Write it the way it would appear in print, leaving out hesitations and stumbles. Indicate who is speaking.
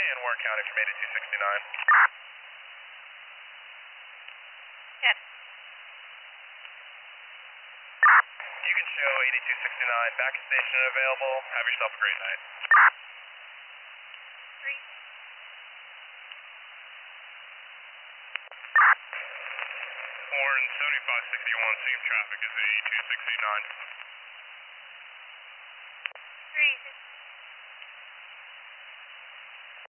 Speaker 1: in Warren County from 8269.
Speaker 2: Yes.
Speaker 1: You can show 8269 back station available. Have yourself a great night.
Speaker 2: 3.
Speaker 1: Warren 7561, same traffic as 8269.